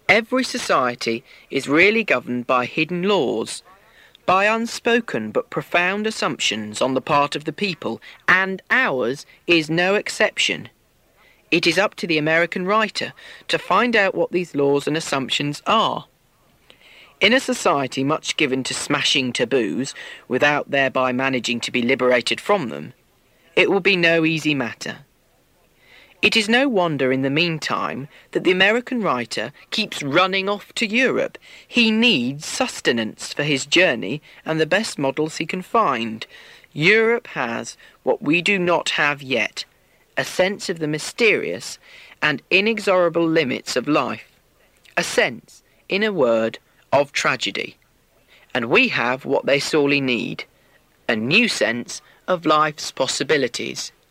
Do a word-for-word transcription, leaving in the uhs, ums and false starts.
Every society is really governed by hidden laws, by unspoken but profound assumptions on the part of the people, and ours is no exception. It is up to the American writer to find out what these laws and assumptions are. In a society much given to smashing taboos without thereby managing to be liberated from them, it will be no easy matter. It is no wonder in the meantime that the American writer keeps running off to Europe. He needs sustenance for his journey and the best models he can find. Europe has what we do not have yet, a sense of the mysterious and inexorable limits of life, a sense, in a word, of tragedy. And we have what they sorely need, a new sense of life's possibilities.